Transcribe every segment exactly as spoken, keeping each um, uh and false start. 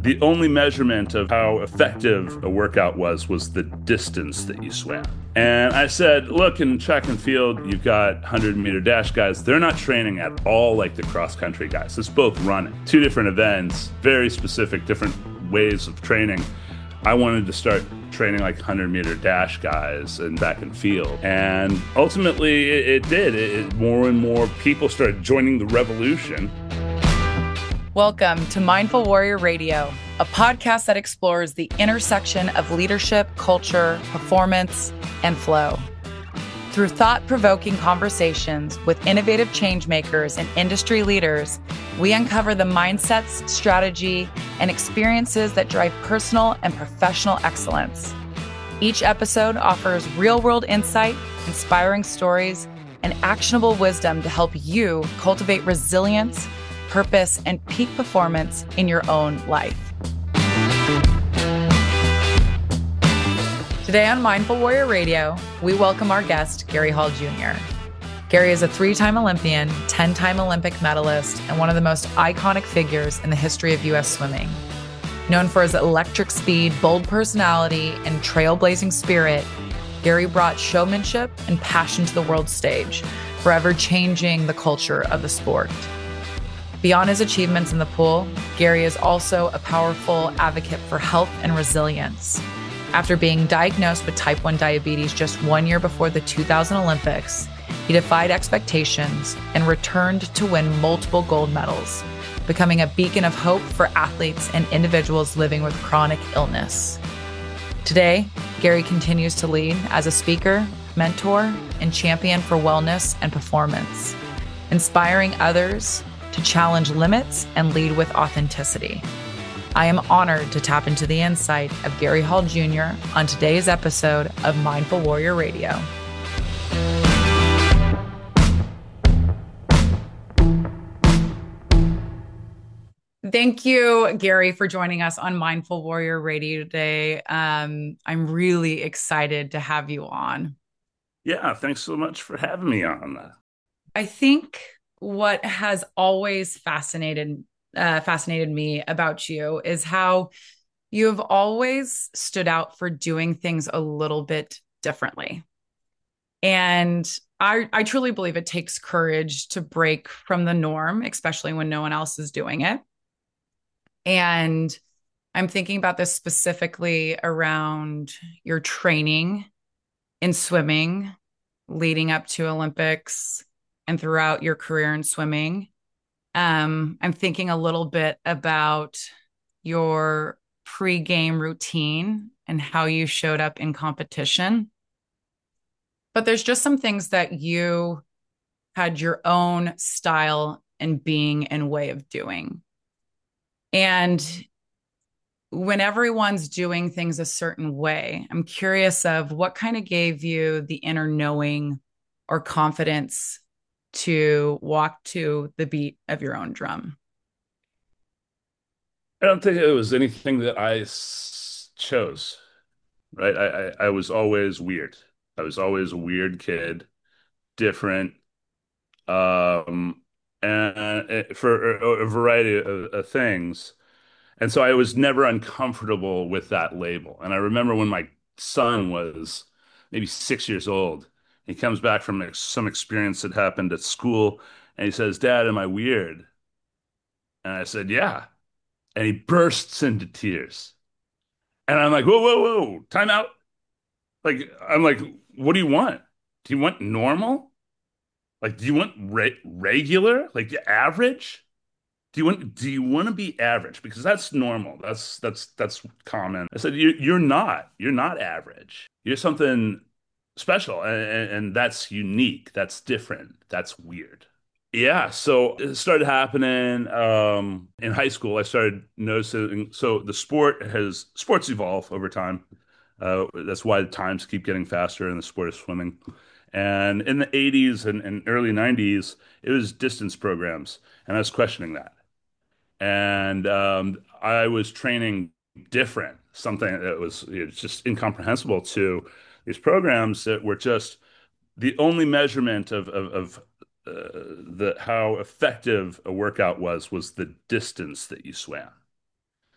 The only measurement of how effective a workout was was the distance that you swam. And I said, look, in track and field, you've got one hundred meter dash guys. They're not training at all like the cross country guys. It's both running. Two different events, very specific, different ways of training. I wanted to start training like one hundred meter dash guys in track and field. And ultimately, it, it did. It, it, more and more people started joining the revolution. Welcome to Mindful Warrior Radio, a podcast that explores the intersection of leadership, culture, performance, and flow. Through thought-provoking conversations with innovative changemakers and industry leaders, we uncover the mindsets, strategy, and experiences that drive personal and professional excellence. Each episode offers real-world insight, inspiring stories, and actionable wisdom to help you cultivate resilience, purpose, and peak performance in your own life. Today on Mindful Warrior Radio, we welcome our guest, Gary Hall Junior Gary is a three-time Olympian, ten-time Olympic medalist, and one of the most iconic figures in the history of U S swimming. Known for his electric speed, bold personality, and trailblazing spirit, Gary brought showmanship and passion to the world stage, forever changing the culture of the sport. Beyond his achievements in the pool, Gary is also a powerful advocate for health and resilience. After being diagnosed with type one diabetes just one year before the two thousand Olympics, he defied expectations and returned to win multiple gold medals, becoming a beacon of hope for athletes and individuals living with chronic illness. Today, Gary continues to lead as a speaker, mentor, and champion for wellness and performance, inspiring others to challenge limits and lead with authenticity. I am honored to tap into the insight of Gary Hall Junior on today's episode of Mindful Warrior Radio. Thank you, Gary, for joining us on Mindful Warrior Radio today. Um, I'm really excited to have you on. Yeah, thanks so much for having me on. I think what has always fascinated uh, fascinated me about you is how you have always stood out for doing things a little bit differently. And I, I truly believe it takes courage to break from the norm, especially when no one else is doing it. And I'm thinking about this specifically around your training in swimming leading up to Olympics and throughout your career in swimming. Um, I'm thinking a little bit about your pre-game routine and how you showed up in competition. But there's just some things that you had your own style and being and way of doing. And when everyone's doing things a certain way, I'm curious of what kind of gave you the inner knowing or confidence to walk to the beat of your own drum? I don't think it was anything that I s- chose, right? I, I, I was always weird. I was always a weird kid, different, um, and uh, for a, a variety of, of things. And so I was never uncomfortable with that label. And I remember when my son was maybe six years old, he comes back from ex- some experience that happened at school, and he says, "Dad, am I weird?" And I said, "Yeah." And he bursts into tears. And I'm like, "Whoa, whoa, whoa, time out." Like, I'm like, "What do you want? Do you want normal? Like, do you want re regular? Like average? Do you want do you want to be average? Because that's normal. That's that's that's common." I said, you you're not. You're not average. You're something special, and, and, and that's unique. That's different. That's weird. Yeah, so it started happening um, in high school. I started noticing. So the sport has sports evolve over time. Uh, that's why the times keep getting faster in the sport of swimming. And in the eighties and, and early nineties, it was distance programs, and I was questioning that. And um, I was training different, something that was, it was just incomprehensible to these programs that were just the only measurement of of, of uh, the how effective a workout was was the distance that you swam.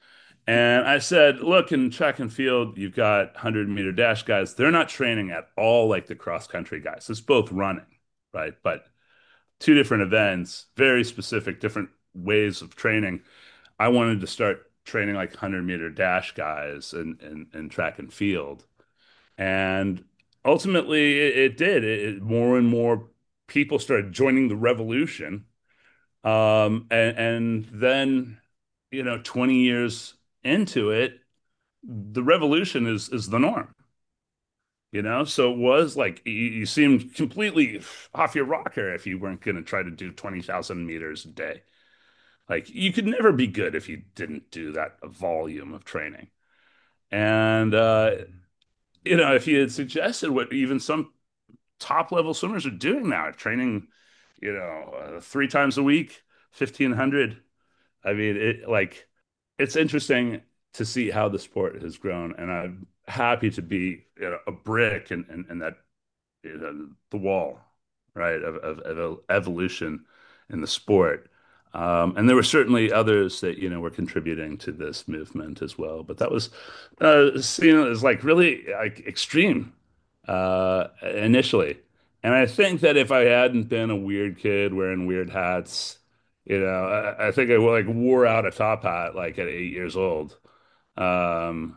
And I said, look, in track and field, you've got one hundred meter dash guys. They're not training at all like the cross country guys. It's both running, right? But two different events, very specific, different ways of training. I wanted to start training like one hundred meter dash guys in, in, in track and field. And ultimately, it, it did. It, it- more and more people started joining the revolution. Um, and, and then, you know, twenty years into it, the revolution is is the norm, you know? So it was like you, you seemed completely off your rocker if you weren't going to try to do twenty thousand meters a day. Like you could never be good if you didn't do that volume of training. And uh, you know, if you had suggested what even some top level swimmers are doing now, training, you know, uh, three times a week, fifteen hundred. I mean, it like it's interesting to see how the sport has grown, and I'm happy to be, you know, a brick in, in, in that, you know, the wall, right, of, of, of evolution in the sport. Um, and there were certainly others that, you know, were contributing to this movement as well. But that was uh, seen as like really like extreme uh, initially. And I think that if I hadn't been a weird kid wearing weird hats, you know, I, I think I like wore out a top hat like at eight years old. Um,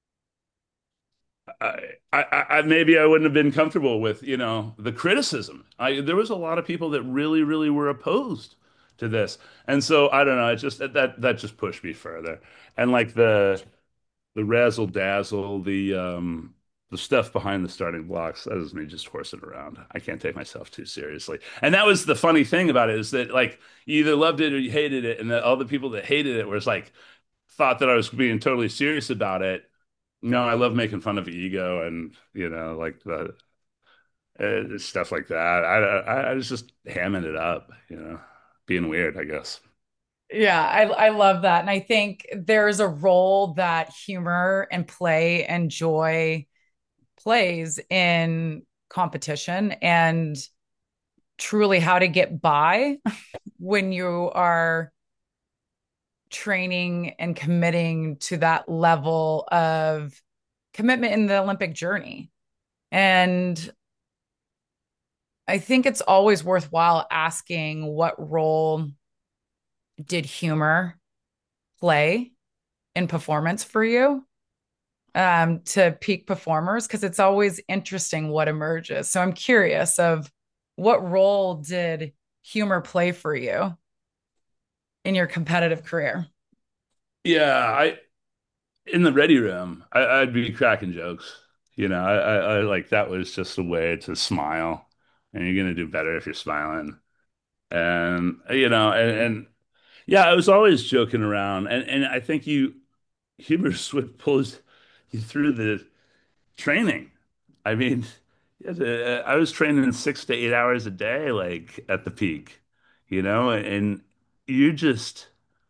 I, I, I maybe I wouldn't have been comfortable with, you know, the criticism. I there was a lot of people that really, really were opposed to this, and so I don't know. It just that that, that just pushed me further. And like the the razzle dazzle, the um the stuff behind the starting blocks, that is me just horsing around. I can't take myself too seriously. And that was the funny thing about it is that like you either loved it or you hated it, and that all the people that hated it was like thought that I was being totally serious about it. No, I love making fun of ego and you know like the uh, stuff like that. I, I I was just hamming it up, you know, being weird, I guess. Yeah, I I love that. And I think there's a role that humor and play and joy plays in competition and truly how to get by when you are training and committing to that level of commitment in the Olympic journey. And I think it's always worthwhile asking what role did humor play in performance for you um, to peak performers? Because it's always interesting what emerges. So I'm curious of what role did humor play for you in your competitive career? Yeah, I in the ready room, I, I'd be cracking jokes. You know, I, I, I like that was just a way to smile, and you're gonna do better if you're smiling. And you know, and, and yeah, I was always joking around, and and I think you humor swift pulls you through the training. I mean, yeah, the- I was training six to eight hours a day, like at the peak, you know, and you just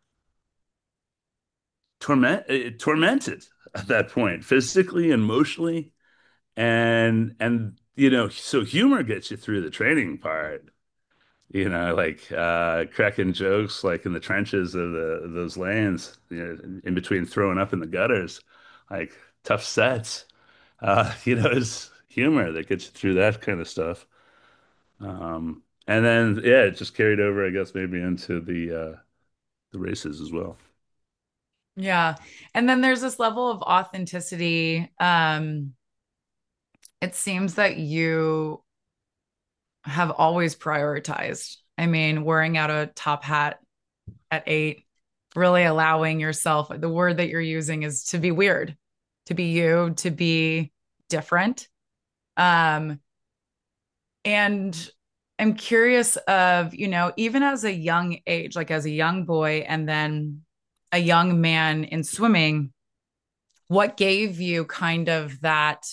torment uh, tormented at that point, physically and emotionally, and and you know, so humor gets you through the training part. You know, like uh, cracking jokes, like in the trenches of the of those lanes, you know, in between throwing up in the gutters, like tough sets. Uh, you know, it's humor that gets you through that kind of stuff. Um, and then yeah, it just carried over, I guess, maybe into the uh, the races as well. Yeah. And then there's this level of authenticity. Um, it seems that you have always prioritized. I mean, wearing out a top hat at eight, really allowing yourself, the word that you're using is to be weird, to be you, to be different. Um, and I'm curious of, you know, even as a young age, like as a young boy and then a young man in swimming, what gave you kind of that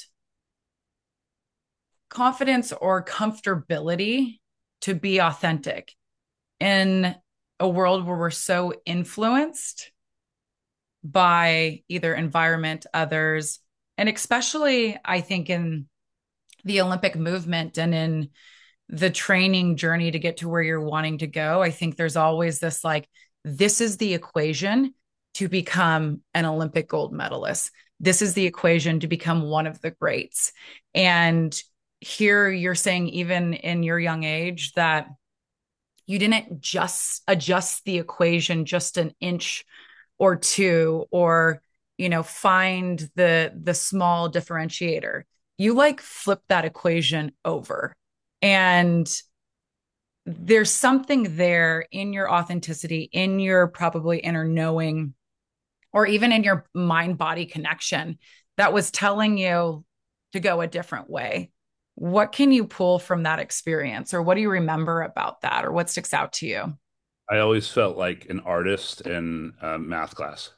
confidence or comfortability to be authentic in a world where we're so influenced by either environment, others, and especially I think in the Olympic movement and in the training journey to get to where you're wanting to go. I think there's always this like, this is the equation. to become an Olympic gold medalist. This is the equation to become one of the greats. And here you're saying, even in your young age, that you didn't just adjust the equation just an inch or two, or you know find the the small differentiator. You like flip that equation over. And there's something there in your authenticity, in your probably inner knowing, or even in your mind body connection, that was telling you to go a different way. What can you pull from that experience, or what do you remember about that, or what sticks out to you? I always felt like an artist in uh, math class.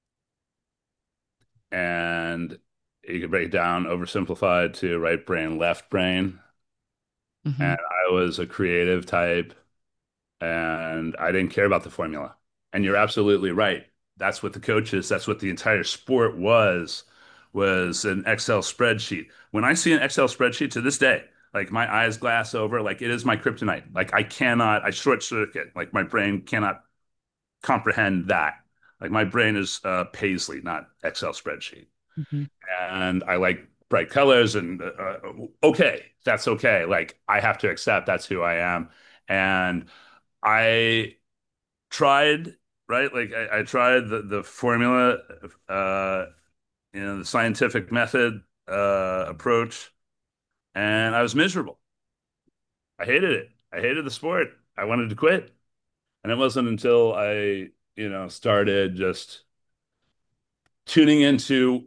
And you could break it down oversimplified to right brain, left brain. Mm-hmm. And I was a creative type and I didn't care about the formula. And you're absolutely right. That's what the coaches, that's what the entire sport was, was an Excel spreadsheet. When I see an Excel spreadsheet to this day, like my eyes glass over, like it is my kryptonite. Like I cannot, I short circuit, like my brain cannot comprehend that. Like my brain is uh, Paisley, not Excel spreadsheet. Mm-hmm. And I like bright colors and uh, uh, okay, that's okay. Like I have to accept that's who I am. And I tried, right? Like I, I tried the the formula, uh, you know, the scientific method uh, approach, and I was miserable. I hated it. I hated the sport. I wanted to quit. And it wasn't until I, you know, started just tuning into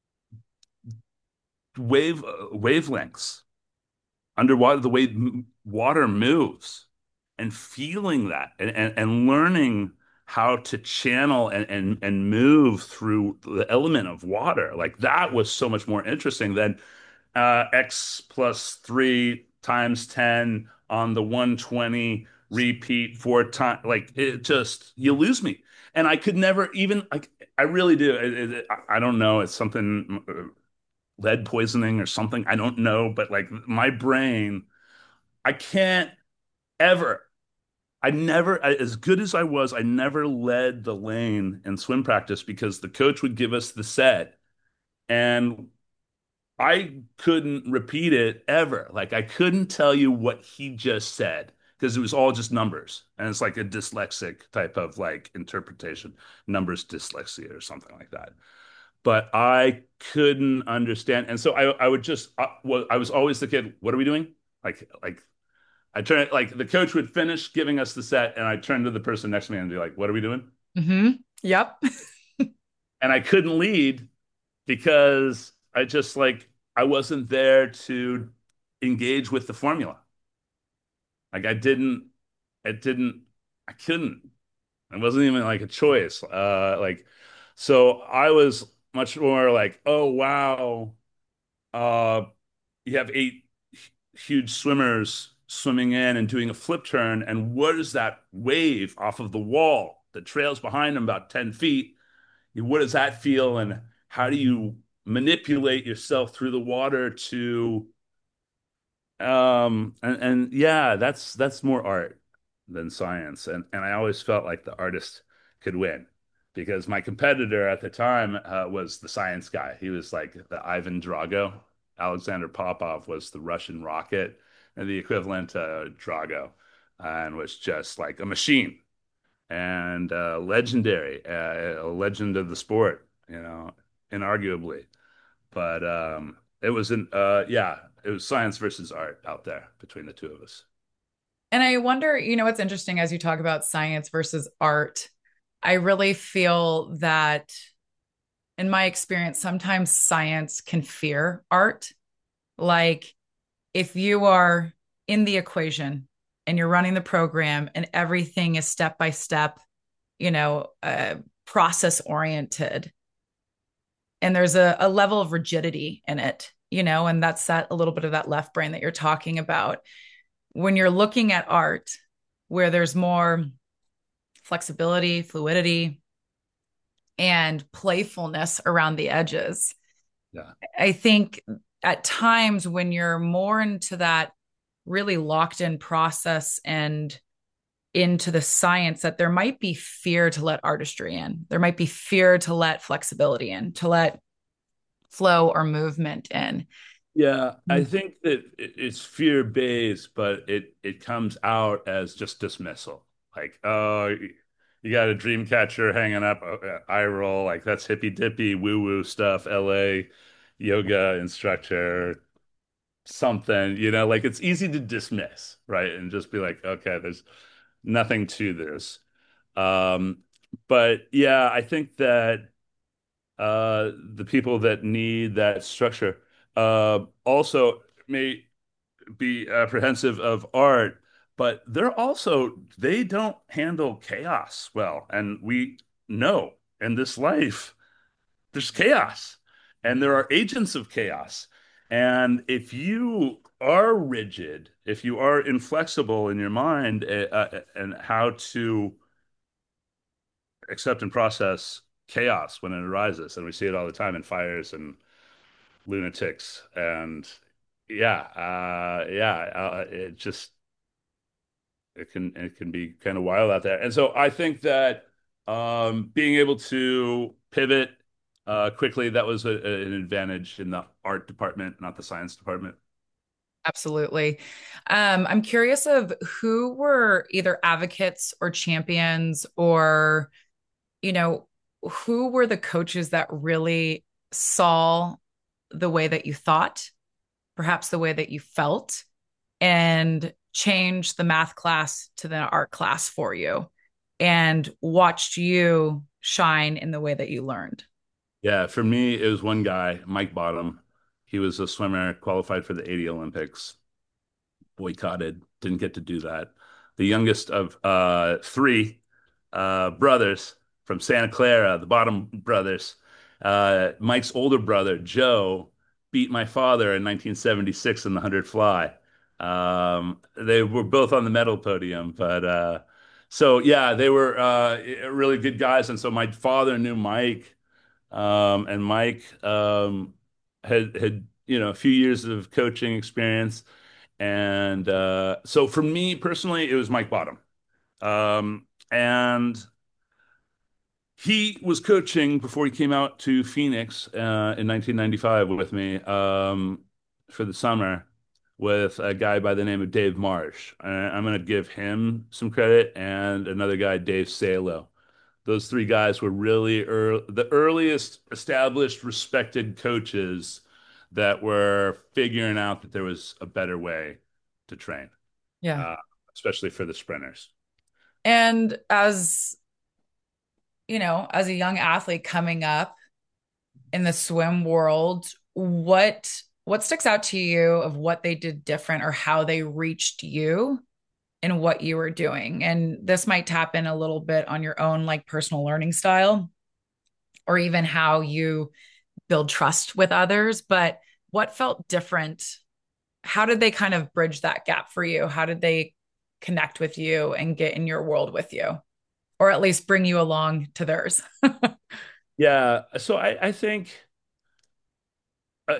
wave uh, wavelengths underwater, the way m- water moves, and feeling that and, and, and learning how to channel and, and, and move through the element of water. Like that was so much more interesting than uh, X plus three times ten on the one twenty repeat four times. Like it just, you lose me. And I could never even, like, I really do. It, it, I don't know. It's something, uh, lead poisoning or something. I don't know. But like my brain, I can't ever. I never, as good as I was, I never led the lane in swim practice because the coach would give us the set and I couldn't repeat it ever. Like I couldn't tell you what he just said because it was all just numbers. And it's like a dyslexic type of like interpretation, numbers dyslexia or something like that. But I couldn't understand. And so I, I would just, uh, well, I was always the kid, what are we doing? Like, like I turn like the coach would finish giving us the set, and I turn to the person next to me and be like, "What are we doing?" Mm-hmm. Yep. And I couldn't lead because I just like I wasn't there to engage with the formula. Like I didn't, it didn't, I couldn't. It wasn't even like a choice. Uh, like so, I was much more like, "Oh wow, uh, you have eight huge swimmers swimming in and doing a flip turn. And what is that wave off of the wall that trails behind them about ten feet? What does that feel? And how do you manipulate yourself through the water to um and, and yeah, that's that's more art than science. And and I always felt like the artist could win because my competitor at the time uh, was the science guy. He was like the Ivan Drago. Alexander Popov was the Russian rocket and the equivalent to Drago, and was just like a machine and uh, legendary, uh, a legend of the sport, you know, inarguably. But um, it was an uh, yeah, it was science versus art out there between the two of us. And I wonder, you know, what's interesting as you talk about science versus art, I really feel that in my experience, sometimes science can fear art. Like if you are in the equation and you're running the program and everything is step by step, you know, uh, process oriented, and there's a, a level of rigidity in it, you know, and that's that a little bit of that left brain that you're talking about. When you're looking at art, where there's more flexibility, fluidity, and playfulness around the edges, Yeah. I think at times when you're more into that really locked in process and into the science that there might be fear to let artistry in. There might be fear to let flexibility in, to let flow or movement in. Yeah, I Mm. think that it- it's fear-based, but it it comes out as just dismissal. Like, oh, you you got a dream catcher hanging up, uh, eye roll, like that's hippy dippy woo-woo stuff, L A yoga instructor, something, you know, like it's easy to dismiss, right? And just be like, okay, there's nothing to this. Um, but yeah, I think that uh, the people that need that structure uh, also may be apprehensive of art, but they're also, they don't handle chaos well. And we know in this life, there's chaos and there are agents of chaos. And if you are rigid, if you are inflexible in your mind uh, uh, and how to accept and process chaos when it arises, and we see it all the time in fires and lunatics, and yeah, uh, yeah, uh, it just it can it can be kind of wild out there. And so I think that um, being able to pivot uh, quickly, that was a, an advantage in the art department, not the science department. Absolutely. Um, I'm curious of who were either advocates or champions or, you know, who were the coaches that really saw the way that you thought, perhaps the way that you felt, and changed the math class to the art class for you and watched you shine in the way that you learned. Yeah, for me, it was one guy, Mike Bottom. He was a swimmer, qualified for the eighty Olympics, boycotted, didn't get to do that. The youngest of uh, three uh, brothers from Santa Clara, the Bottom brothers. Uh, Mike's older brother, Joe, beat my father in nineteen seventy-six in the one hundred fly. Um, they were both on the medal podium, but uh, so yeah, they were uh, really good guys. And so my father knew Mike, um, and Mike um, had had you know a few years of coaching experience. And uh, so for me personally, it was Mike Bottom. Um, and he was coaching before he came out to Phoenix uh, in nineteen ninety-five with me um, for the summer with a guy by the name of Dave Marsh. Uh, I'm going to give him some credit and another guy, Dave Salo. Those three guys were really early, the earliest established, respected coaches that were figuring out that there was a better way to train, Yeah. uh, especially for the sprinters. And as, you know, as a young athlete coming up in the swim world, what what sticks out to you of what they did different or how they reached you and what you were doing? And this might tap in a little bit on your own like personal learning style or even how you build trust with others, but what felt different? How did they kind of bridge that gap for you? How did they connect with you and get in your world with you? Or at least bring you along to theirs? Yeah, so I, I think uh,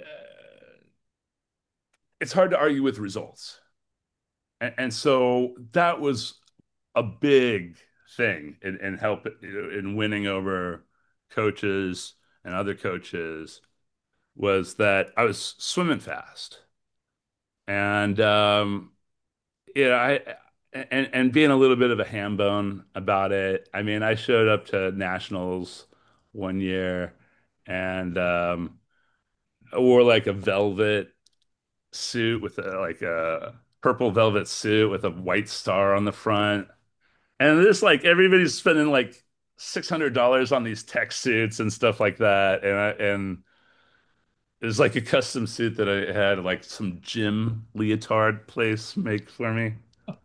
it's hard to argue with results. And, and so that was a big thing in, in help in winning over coaches and other coaches was that I was swimming fast. And um, yeah, I and and being a little bit of a ham bone about it. I mean, I showed up to nationals one year and um, I wore like a velvet suit with a, like a purple velvet suit with a white star on the front. And this like everybody's spending like six hundred dollars on these tech suits and stuff like that. And I, and it was like a custom suit that I had like some gym leotard place make for me.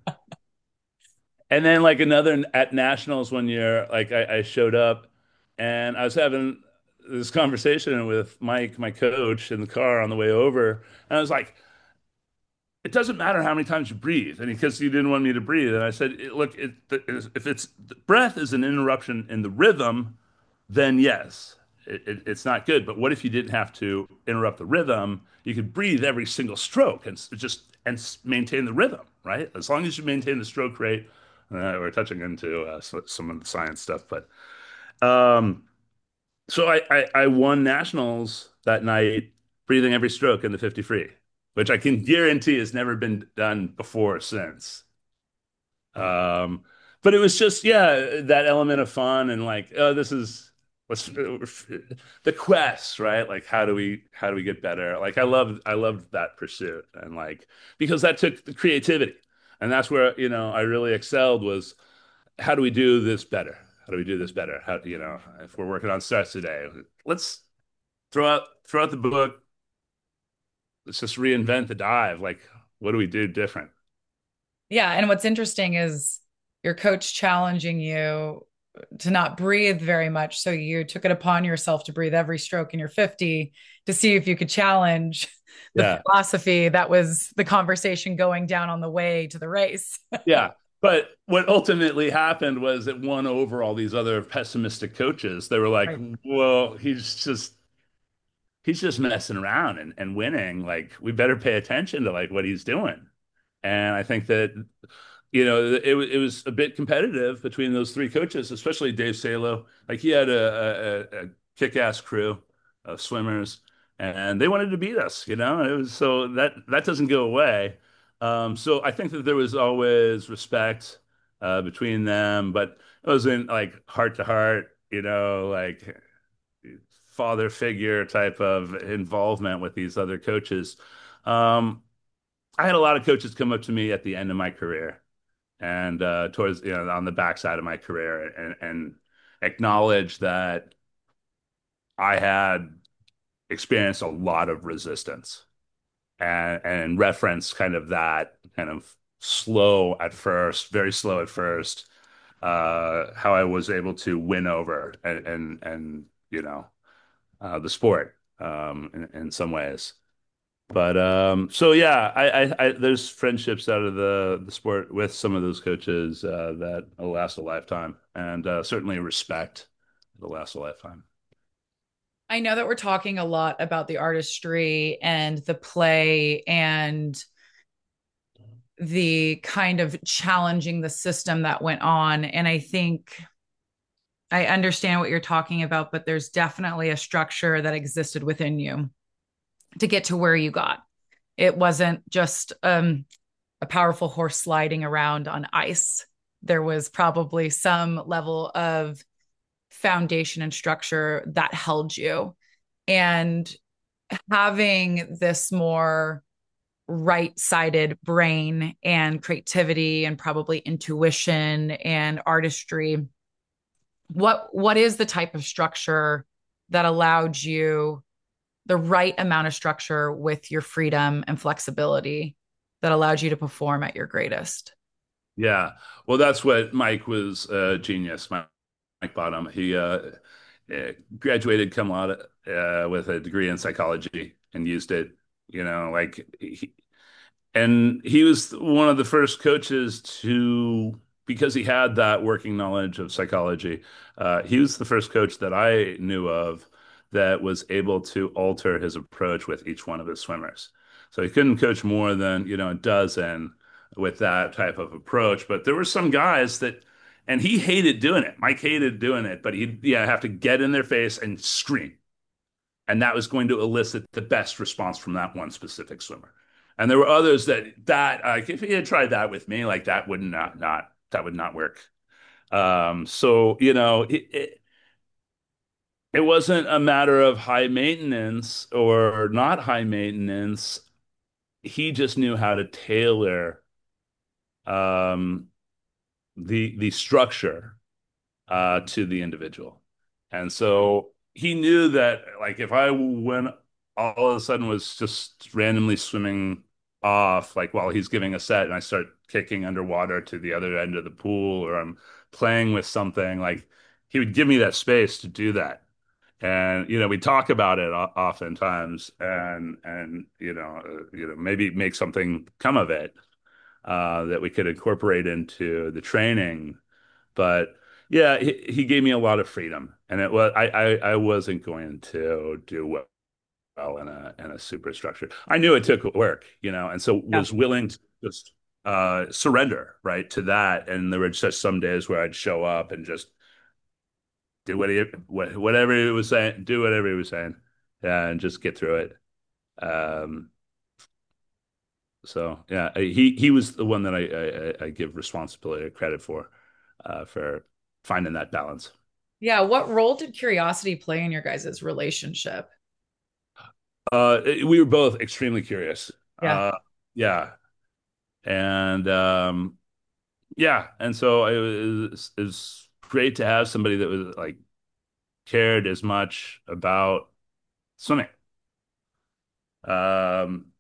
And then like another at nationals one year, like I, I showed up and I was having this conversation with Mike, my coach, in the car on the way over. And I was like, it doesn't matter how many times you breathe. And because you didn't want me to breathe. And I said, look, it, if it's breath is an interruption in the rhythm, then yes, it, it, it's not good. But what if you didn't have to interrupt the rhythm? You could breathe every single stroke and just and maintain the rhythm, right? As long as you maintain the stroke rate Uh, we're touching into uh, so- some of the science stuff, but um, so I, I I won nationals that night, breathing every stroke in the fifty free, which I can guarantee has never been done before or since. Um, but it was just, yeah, that element of fun and like, oh, this is what's the quest, right? Like, how do we how do we get better? Like, I loved I loved that pursuit, and like because that took the creativity, and that's where, you know, I really excelled was how do we do this better? How do we do this better? How, you know, if we're working on stress today, let's throw out throw out the book. Let's just reinvent the dive. Like, what do we do different? Yeah. And what's interesting is your coach challenging you to not breathe very much. So you took it upon yourself to breathe every stroke in your fifty to see if you could challenge the Yeah. philosophy that was the conversation going down on the way to the race. Yeah. But what ultimately happened was it won over all these other pessimistic coaches. They were like, Right. well, he's just he's just messing around and, and winning. Like, we better pay attention to like what he's doing. And I think that, you know, it, wa- it was a bit competitive between those three coaches, especially Dave Salo. Like, he had a, a, a kick-ass crew of swimmers, and they wanted to beat us. You know, it was so that that doesn't go away. Um, so I think that there was always respect uh, between them, but it wasn't like heart to heart. You know, like father figure type of involvement with these other coaches. Um, I had a lot of coaches come up to me at the end of my career and uh, towards, you know, on the backside of my career, and, and acknowledge that I had experienced a lot of resistance, and, and reference kind of that kind of slow at first, very slow at first, uh, how I was able to win over and, and, and you know, uh, the sport um, in, in some ways. But um, so yeah, I, I, I there's friendships out of the the sport with some of those coaches uh, that will last a lifetime, and uh, certainly respect will last a lifetime. I know that we're talking a lot about the artistry and the play and the kind of challenging the system that went on. And I think I understand what you're talking about, but there's definitely a structure that existed within you to get to where you got. It wasn't just um, a powerful horse sliding around on ice. There was probably some level of foundation and structure that held you. And having this more right sided brain and creativity and probably intuition and artistry, what what is the type of structure that allowed you the right amount of structure with your freedom and flexibility that allowed you to perform at your greatest? Yeah, well, that's what Mike was uh, genius. Mike, Mike Bottom. He uh, uh, graduated cum laude uh, with a degree in psychology and used it. You know, like he, And he was one of the first coaches to, because he had that working knowledge of psychology, uh, he was the first coach that I knew of that was able to alter his approach with each one of his swimmers. So he couldn't coach more than, you know, a dozen with that type of approach. But there were some guys that, and he hated doing it. Mike hated doing it, but he'd, yeah, have to get in their face and scream, and that was going to elicit the best response from that one specific swimmer. And there were others that that like if he had tried that with me, like that would not not that would not work. Um, so you know, it, it it wasn't a matter of high maintenance or not high maintenance. He just knew how to tailor um, the the structure uh, to the individual. And so he knew that, like, if I went all of a sudden was just randomly swimming off, like while he's giving a set, and I start kicking underwater to the other end of the pool, or I'm playing with something, like he would give me that space to do that. And you know, we talk about it o- oftentimes, and and you know, uh, you know, maybe make something come of it uh, that we could incorporate into the training. But yeah, he, he gave me a lot of freedom, and it was I, I I wasn't going to do well in a in a superstructure. I knew it took work, you know, and so Yeah. was willing to just uh, surrender, right, to that. And there were just some days where I'd show up and just do what he, whatever he was saying, do whatever he was saying, yeah, and just get through it. Um, so yeah, he he was the one that I I, I give responsibility or credit for, uh, for finding that balance. Yeah. What role did curiosity play in your guys' relationship? Uh, we were both extremely curious. Yeah. Uh, yeah, and um, yeah, and so it was it was great to have somebody that was like cared as much about swimming. Um,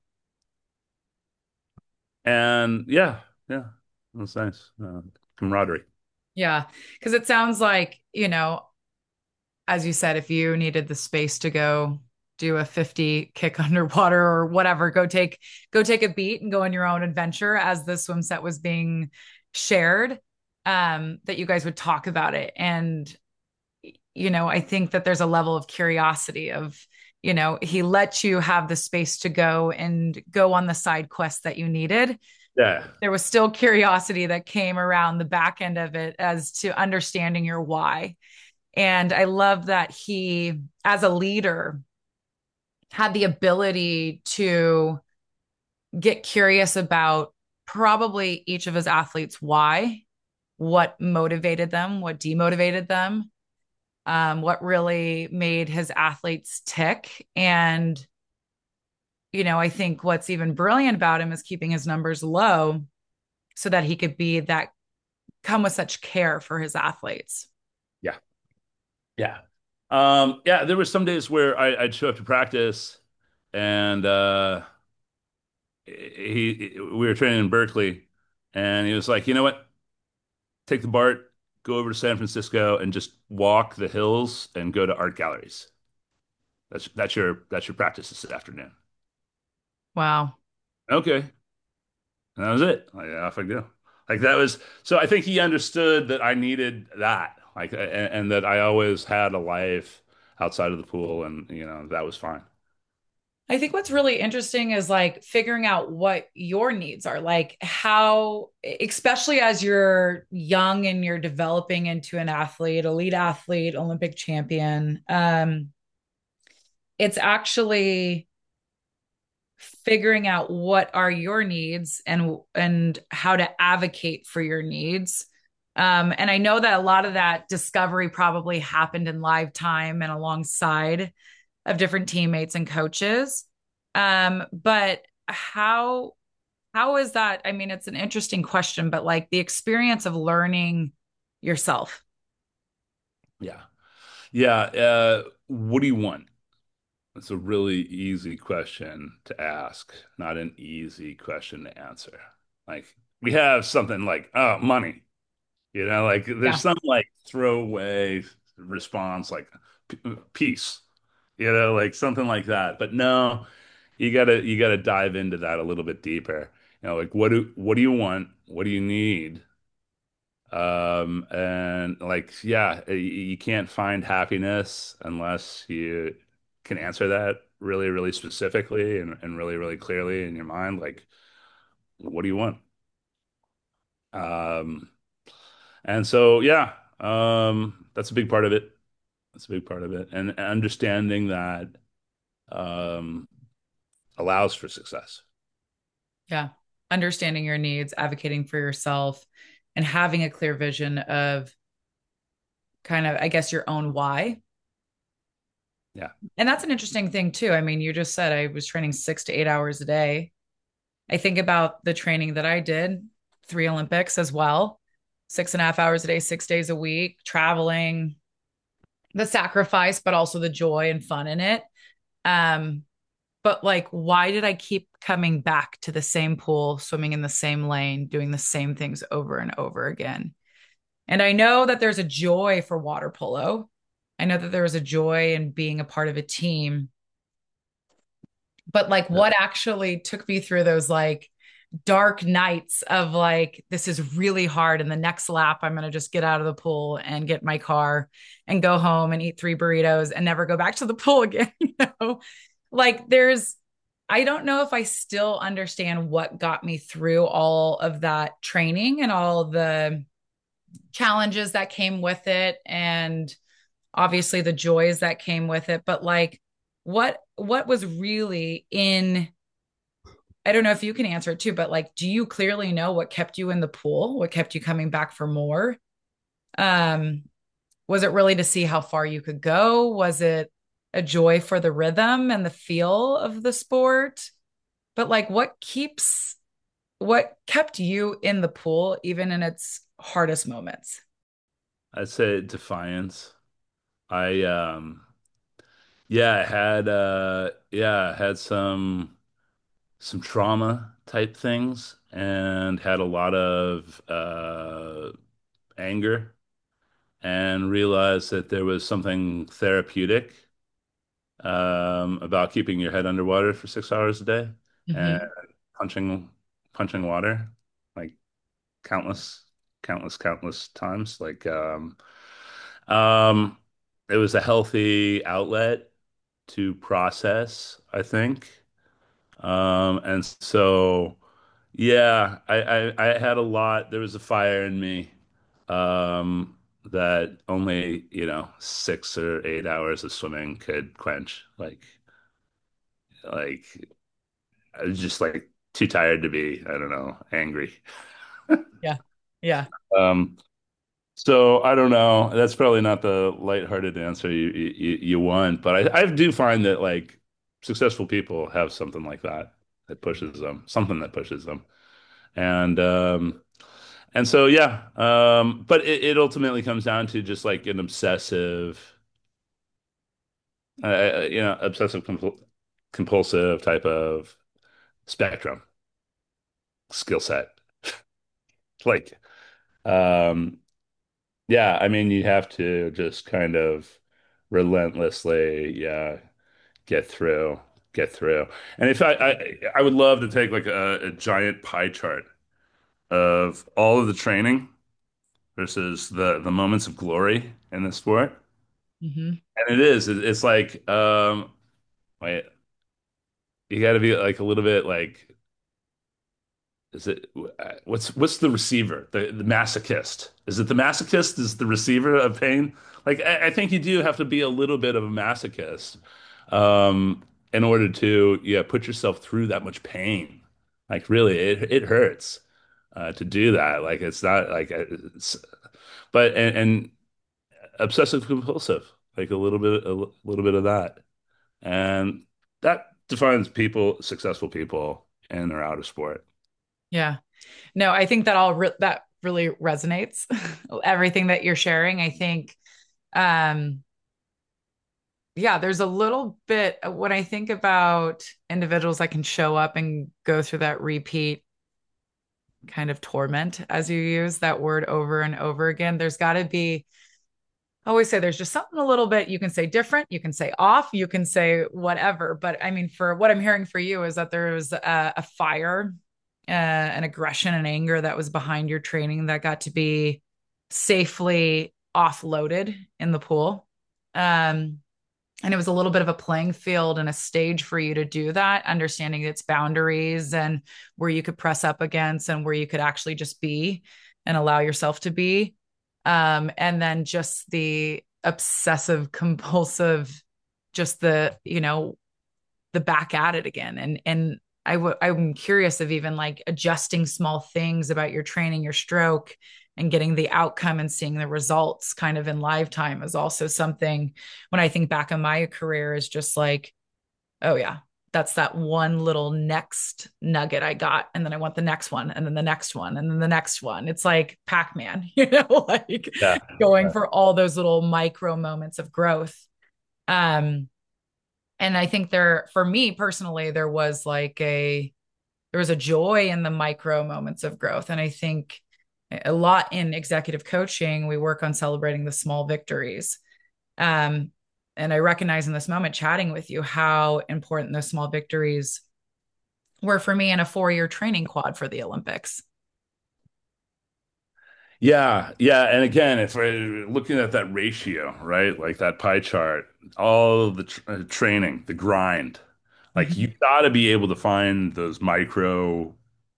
and yeah, yeah, it was nice. Uh, camaraderie. Yeah. Because it sounds like, you know, as you said, if you needed the space to go do a fifty kick underwater or whatever, go take go take a beat and go on your own adventure as the swim set was being shared, um, that you guys would talk about it. And, you know, I think that there's a level of curiosity of, you know, he let you have the space to go and go on the side quest that you needed. Yeah, There was still curiosity that came around the back end of it as to understanding your why. And I love that he, as a leader, had the ability to get curious about probably each of his athletes' why, what motivated them, what demotivated them, um, what really made his athletes tick. And, you know, I think what's even brilliant about him is keeping his numbers low so that he could be that come with such care for his athletes. yeah, yeah. Um, yeah, there were some days where I, I'd show up to practice and uh he we were training in Berkeley and he was like, you know what? Take the BART, go over to San Francisco and just walk the hills and go to art galleries. That's that's your that's your practice this afternoon. Wow. Okay. And that was it. Like, off I go. Like that was so I think he understood that I needed that. Like and, and that I always had a life outside of the pool and you know, that was fine. I think what's really interesting is like figuring out what your needs are, like how, especially as you're young and you're developing into an athlete, elite athlete, Olympic champion. Um, it's actually figuring out what are your needs and and how to advocate for your needs. Um, and I know that a lot of that discovery probably happened in live time and alongside of different teammates and coaches. Um, but how how is that? I mean, it's an interesting question, but like the experience of learning yourself. Yeah. Yeah. Uh, what do you want? That's a really easy question to ask, not an easy question to answer. Like we have something like, oh, money, you know, like there's Yeah. some like throwaway response like p- peace, you know, like something like that. But no, you gotta you gotta dive into that a little bit deeper. You know, like what do what do you want? What do you need? Um, and like, yeah, y- you can't find happiness unless you can answer that really, really specifically and, and really, really clearly in your mind. Like, what do you want? Um, and so, yeah, um, that's a big part of it. That's a big part of it. And understanding that, um, allows for success. Yeah. Understanding your needs, advocating for yourself, and having a clear vision of kind of, I guess, your own why. Yeah. And that's an interesting thing too. I mean, you just said I was training six to eight hours a day. I think about the training that I did, three Olympics as well, six and a half hours a day, six days a week, traveling, the sacrifice, but also the joy and fun in it. Um, but like, why did I keep coming back to the same pool, swimming in the same lane, doing the same things over and over again? And I know that there's a joy for water polo. I know that there was a joy in being a part of a team, but like Yeah. what actually took me through those like dark nights of like this is really hard and the next lap I'm going to just get out of the pool and get my car and go home and eat three burritos and never go back to the pool again, you know, like there's I don't know if I still understand what got me through all of that training and all the challenges that came with it and obviously the joys that came with it, but like what what was really in, I don't know if you can answer it too, but like do you clearly know what kept you in the pool? What kept you coming back for more? Um was it really to see how far you could go? Was it a joy for the rhythm and the feel of the sport? But like what keeps what kept you in the pool even in its hardest moments? I'd say defiance. I um yeah, I had uh yeah, I had some some trauma type things and had a lot of uh anger and realized that there was something therapeutic um about keeping your head underwater for six hours a day and Mm-hmm. punching punching water like countless countless countless times like um um it was a healthy outlet to process, I think. Um, and so, yeah, I, I, I had a lot. There was a fire in me, um, that only, you know, six or eight hours of swimming could quench. Like, like I was just like too tired to be, I don't know, angry. Yeah. Yeah. Um, so I don't know. That's probably not the lighthearted answer you you, you want, but I, I do find that like successful people have something like that that pushes them, something that pushes them. And um and so yeah, um but it, it ultimately comes down to just like an obsessive uh, uh, you know, obsessive compul compulsive type of spectrum skill set. Like um yeah, I mean you have to just kind of relentlessly yeah get through get through. And if I I, I would love to take like a, a giant pie chart of all of the training versus the the moments of glory in the sport. Mm-hmm. And it is. It- It's like um wait, you got to be like a little bit like is it what's what's the receiver? The the masochist. Is it the masochist is the receiver of pain? Like I, I think you do have to be a little bit of a masochist um in order to yeah put yourself through that much pain. Like really it it hurts uh to do that. Like it's not like it's but and, and obsessive compulsive, like a little bit, a l- little bit of that, and that defines people, successful people in or out of sport. Yeah. No, I think that all re- that really resonates. Everything that you're sharing, I think um yeah, there's a little bit when I think about individuals that can show up and go through that repeat kind of torment as you use that word over and over again. There's got to be, I always say there's just something a little bit you can say different, you can say off, you can say whatever. But I mean, for what I'm hearing for you is that there was a, a fire, uh, an aggression and anger that was behind your training that got to be safely offloaded in the pool. Um, and it was a little bit of a playing field and a stage for you to do that, understanding its boundaries and where you could press up against and where you could actually just be and allow yourself to be. Um, and then just the obsessive compulsive, just the, you know, the back at it again. And and I w- I'm curious of even like adjusting small things about your training, your stroke, and getting the outcome and seeing the results kind of in live time is also something when I think back on my career is just like, oh yeah, that's that one little next nugget I got. And then I want the next one, and then the next one, and then the next one. It's like Pac-Man, you know, like Yeah. going for all those little micro moments of growth. Um, and I think there, for me personally, there was like a, there was a joy in the micro moments of growth. And I think a lot in executive coaching, we work on celebrating the small victories. Um, and I recognize in this moment, chatting with you, how important those small victories were for me in a four year training quad for the Olympics. Yeah, yeah, and again, if we're looking at that ratio, right, like that pie chart, all of the tr uh, training, the grind, Like Mhm. you got to be able to find those micro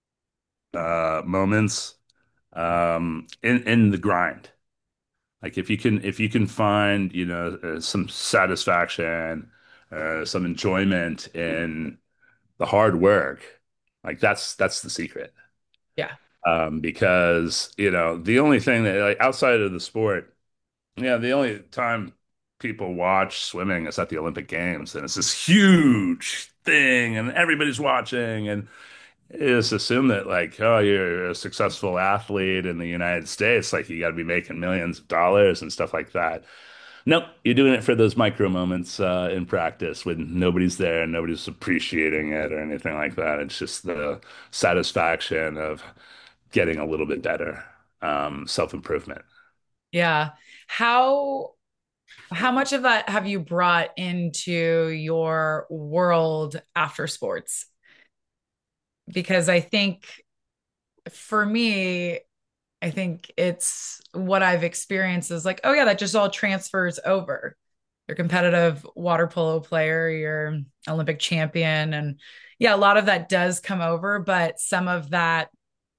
uh, moments um, in in the grind. Like if you can if you can find, you know, uh, some satisfaction, uh, some enjoyment in the hard work, like that's that's the secret. Yeah. Um, because, you know, the only thing that like outside of the sport, yeah, the only time people watch swimming is at the Olympic Games, and it's this huge thing, and everybody's watching, and just assume that like, oh, you're a successful athlete in the United States, like you got to be making millions of dollars and stuff like that. Nope, you're doing it for those micro moments uh, in practice when nobody's there and nobody's appreciating it or anything like that. It's just the satisfaction of getting a little bit better, um, self-improvement. Yeah. How how much of that have you brought into your world after sports? Because I think for me, I think it's what I've experienced is like, oh yeah, that just all transfers over. You're a competitive water polo player, you're Olympic champion, and yeah, a lot of that does come over, but some of that,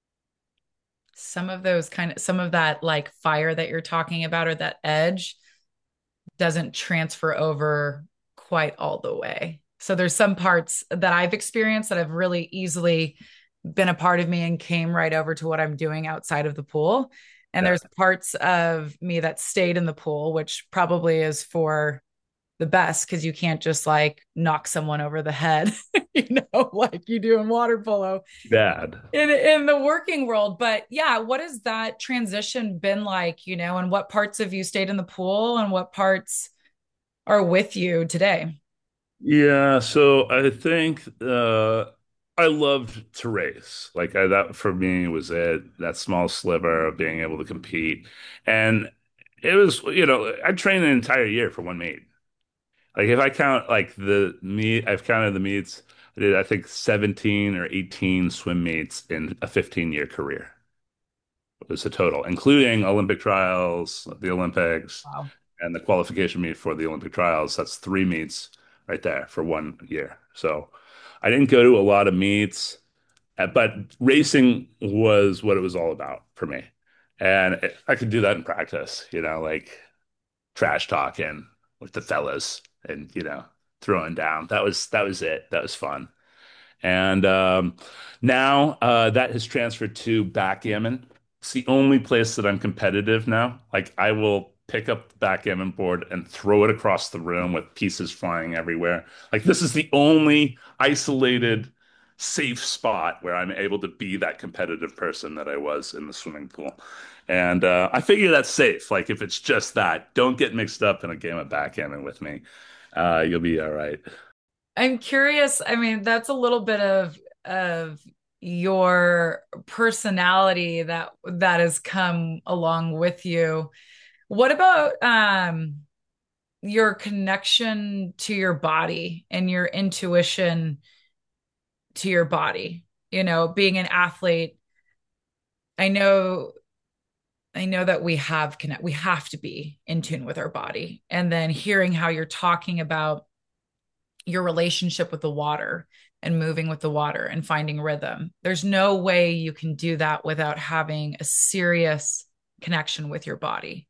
some of those kind of, some of that like fire that you're talking about or that edge doesn't transfer over quite all the way. So there's some parts that I've experienced that have really easily been a part of me and came right over to what I'm doing outside of the pool. And Yeah. there's parts of me that stayed in the pool, which probably is for the best because you can't just like knock someone over the head, you know, like you do in water polo Bad. in in the working world. But yeah, what has that transition been like, you know, and what parts of you stayed in the pool and what parts are with you today? Yeah, so I think uh I loved to race. Like I, that for me was it, that small sliver of being able to compete. And it was, you know, I trained an entire year for one meet. Like if I count like the meet, I've counted the meets. I did I think seventeen or eighteen swim meets in a fifteen year career. It was a total, including Olympic trials, the Olympics, Wow. and the qualification meet for the Olympic trials. That's three meets right there for one year. So I didn't go to a lot of meets, uh, but racing was what it was all about for me. And it, I could do that in practice, you know, like trash talking with the fellas and, you know, throwing down. That was that was it. That was fun. And um, now uh, that has transferred to backgammon. It's the only place that I'm competitive now. Like I will pick up the backgammon board and throw it across the room with pieces flying everywhere. Like this is the only isolated, safe spot where I'm able to be that competitive person that I was in the swimming pool. And uh, I figure that's safe. Like if it's just that, don't get mixed up in a game of backgammon with me. Uh, you'll be all right. I'm curious. I mean, that's a little bit of of your personality that that has come along with you. What about um your connection to your body and your intuition to your body? You know, being an athlete, I know I know that we have connect we have to be in tune with our body. And then hearing how you're talking about your relationship with the water and moving with the water and finding rhythm. There's no way you can do that without having a serious connection with your body.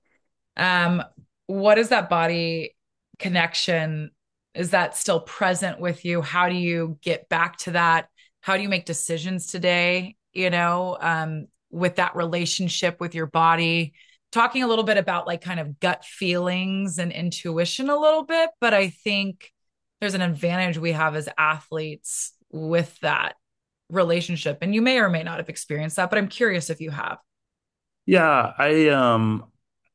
Um, what is that body connection? Is that still present with you? How do you get back to that? How do you make decisions today? You know, um, with that relationship with your body. Talking a little bit about like kind of gut feelings and intuition a little bit, but I think there's an advantage we have as athletes with that relationship. And you may or may not have experienced that, but I'm curious if you have. Yeah, I um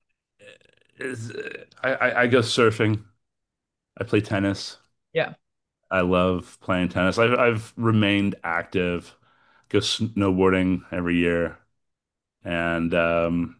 is I, I I go surfing. I play tennis. Yeah. I love playing tennis. I've I've remained active. Go snowboarding every year, and um,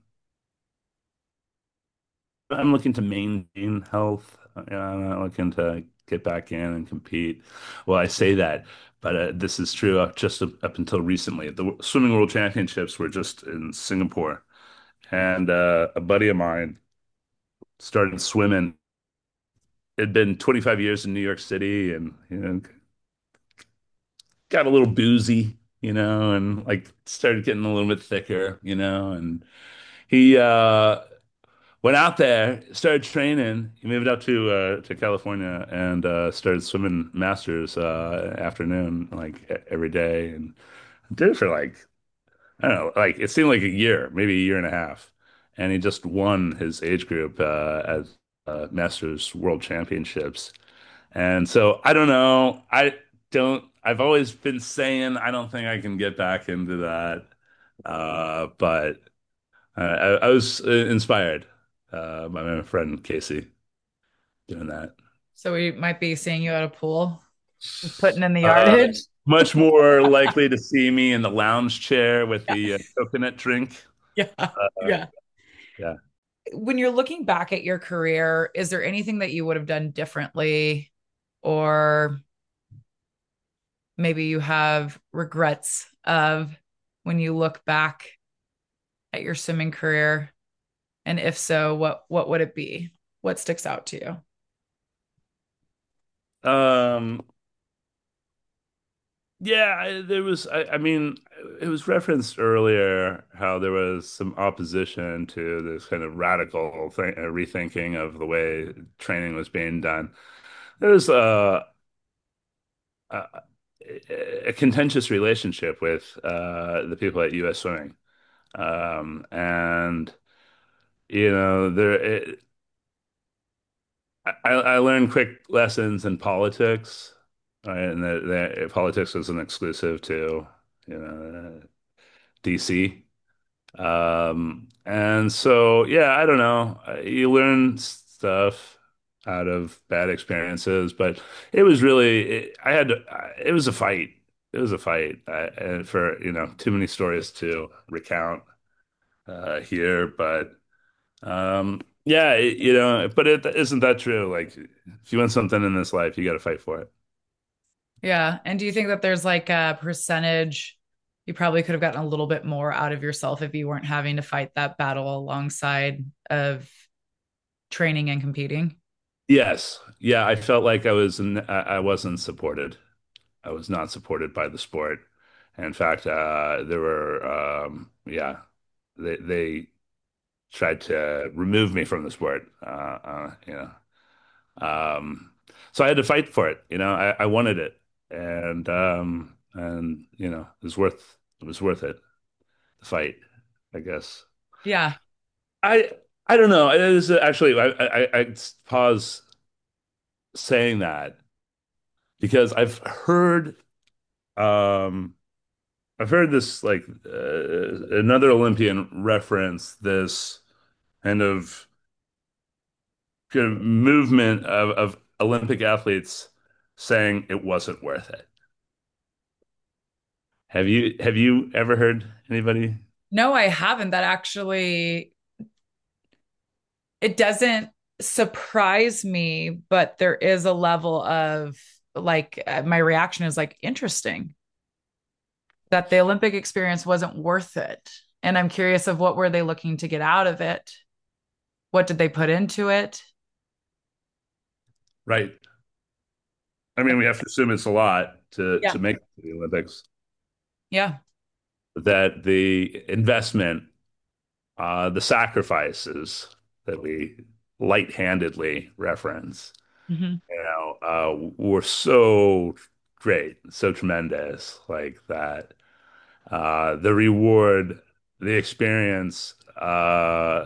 I'm looking to maintain health. Yeah, I'm not looking to get back in and compete. Well, I say that, but uh, this is true up just up, up until recently. The Swimming World Championships were just in Singapore, and uh, a buddy of mine started swimming had been twenty-five years in New York City and, you know, got a little boozy, you know, and like started getting a little bit thicker, you know, and he uh went out there, started training. He moved out to uh to California and uh started swimming masters uh afternoon like e- every day and did it for like I don't know, like it seemed like a year, maybe a year and a half. And he just won his age group uh at uh Masters World Championships. And so I don't know. I don't, I've always been saying I don't think I can get back into that. Uh, but uh, I, I was uh, inspired uh, by my friend Casey doing that. So we might be seeing you at a pool, putting in the Uh, yardage. much more likely to see me in the lounge chair with Yeah. the uh, coconut drink. Yeah. Uh, Yeah. yeah. When you're looking back at your career, is there anything that you would have done differently, or maybe you have regrets of when you look back at your swimming career? And if so, what what would it be? What sticks out to you? Um, Yeah, I, there was. I, I mean, it was referenced earlier how there was some opposition to this kind of radical thing, uh, rethinking of the way training was being done. There was a, a, a contentious relationship with uh, the people at U S Swimming, um, and you know, there. It, I, I learned quick lessons in politics, right? And that, that politics isn't exclusive to, you know, D C. Um, and so, yeah, I don't know. Uh, You learn stuff out of bad experiences, but it was really, it, I had to, I- it was a fight. It was a fight, uh, and for, you know, too many stories to recount uh, here, but um, yeah, it, you know, but it isn't that true. Like, if you want something in this life, you got to fight for it. Yeah. And do you think that there's like a percentage you probably could have gotten a little bit more out of yourself if you weren't having to fight that battle alongside of training and competing? Yes, yeah, I felt like I was, n- I I wasn't supported. I was not supported by the sport. In fact, uh, there were, um, yeah, they they tried to remove me from the sport. Uh, uh, you know, um, so I had to fight for it. You know, I, I wanted it, and um, and you know, it was worth it was worth it. The fight, I guess. Yeah. I I don't know. It is actually I I, I pause saying that because I've heard um. I've heard this like uh, another Olympian reference this kind of kind of movement of, of Olympic athletes saying it wasn't worth it. Have you have you ever heard anybody? No, I haven't. That actually, it doesn't surprise me, but there is a level of like, uh, my reaction is like, interesting that the Olympic experience wasn't worth it. And I'm curious of what were they looking to get out of it? What did they put into it? Right. I mean, we have to assume it's a lot to Yeah. to make it to the Olympics. Yeah. That the investment, uh, the sacrifices that we light-handedly reference, Hmm. you know, uh, were so great, so tremendous, like that. Uh, the reward, the experience, uh,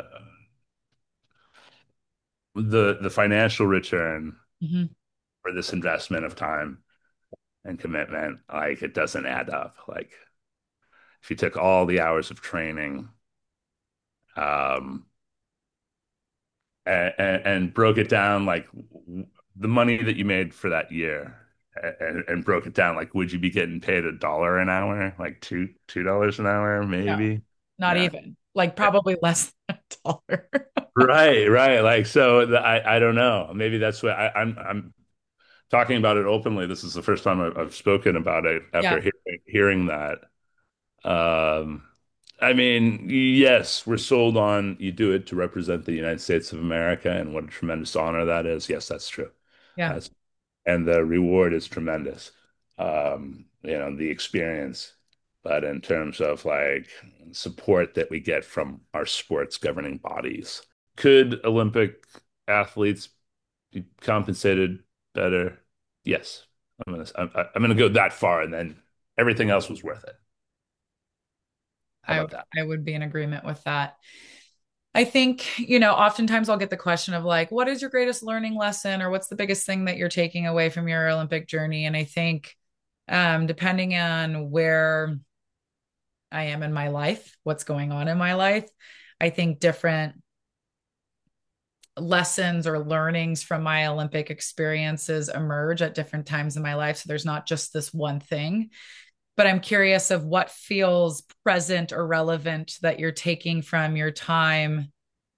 the the financial return Hmm. for this investment of time and commitment, like it doesn't add up. Like if you took all the hours of training, um, and, and broke it down, like the money that you made for that year, and, and broke it down, like would you be getting paid a dollar an hour, like two two dollars an hour, No, maybe? not No. even. Like probably less than a dollar. Right, right. Like so, the, I I don't know. Maybe that's what I, I'm I'm talking about it openly. This is the first time I've, I've spoken about it Yeah. after hearing hearing that. Um, I mean, yes, we're sold on you do it to represent the United States of America, and what a tremendous honor that is. Yes, that's true. Yeah. Uh, and the reward is tremendous. Um, you know, the experience. But in terms of like support that we get from our sports governing bodies, could Olympic athletes be compensated better? Yes. I'm gonna I'm, I'm gonna go that far, and then everything else was worth it. How I about that? I would be in agreement with that. I think, you know, oftentimes I'll get the question of like, what is your greatest learning lesson or what's the biggest thing that you're taking away from your Olympic journey? And I think um, depending on where I am in my life, what's going on in my life, I think different lessons or learnings from my Olympic experiences emerge at different times in my life. So there's not just this one thing, but I'm curious of what feels present or relevant that you're taking from your time,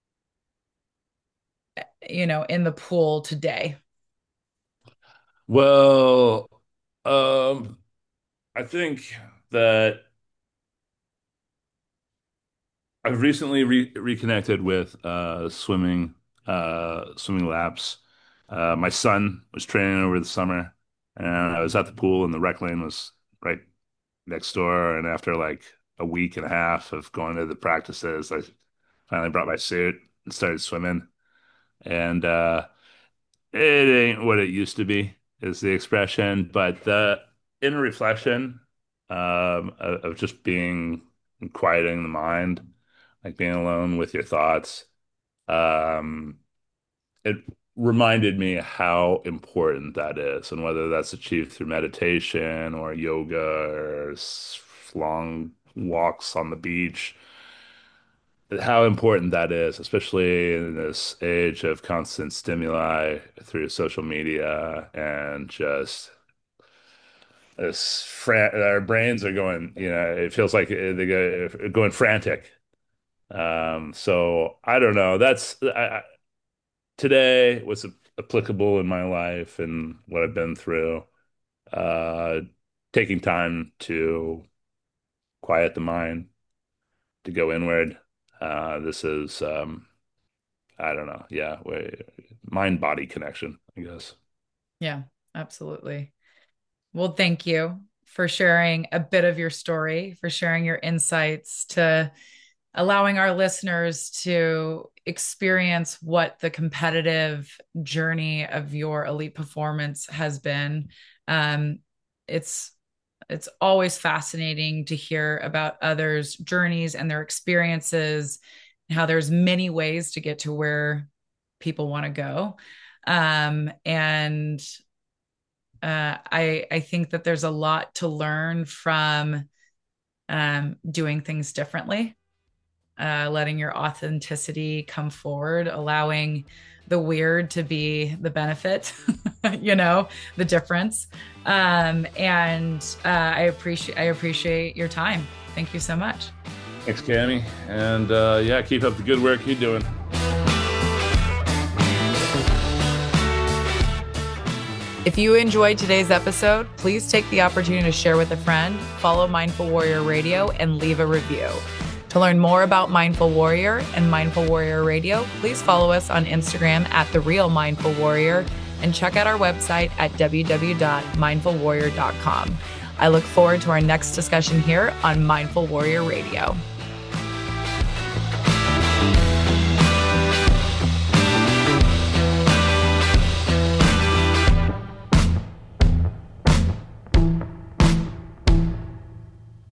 you know, in the pool today. Well, um, I think that I've recently re reconnected with uh, swimming, uh, swimming laps. Uh, my son was training over the summer, and I was at the pool, and the rec lane was right next door. And after like a week and a half of going to the practices, I finally brought my suit and started swimming. And uh, it ain't what it used to be, is the expression. But the in reflection um, of, of just being quieting the mind, like being alone with your thoughts, um, it reminded me how important that is, and whether that's achieved through meditation or yoga or s- long walks on the beach, how important that is, especially in this age of constant stimuli through social media and just this fran our brains are going, you know, it feels like they go going frantic. Um, so I don't know. That's I, I, today was applicable in my life and what I've been through. Uh, Taking time to quiet the mind, to go inward. Uh, this is um, I don't know. Yeah, mind body connection, I guess. Yeah, absolutely. Well, thank you for sharing a bit of your story, for sharing your insights, to allowing our listeners to experience what the competitive journey of your elite performance has been. Um, it's it's always fascinating to hear about others' journeys and their experiences, and how there's many ways to get to where people want to go. Um, and uh, I I think that there's a lot to learn from um, doing things differently, uh, letting your authenticity come forward, allowing the weird to be the benefit, you know, the difference. Um, and uh, I appreciate I appreciate your time. Thank you so much. Thanks, Cammy. And uh, yeah, keep up the good work you're doing. If you enjoyed today's episode, please take the opportunity to share with a friend, follow Mindful Warrior Radio, and leave a review. To learn more about Mindful Warrior and Mindful Warrior Radio, please follow us on Instagram at The Real Mindful Warrior and check out our website at w w w dot mindful warrior dot com. I look forward to our next discussion here on Mindful Warrior Radio.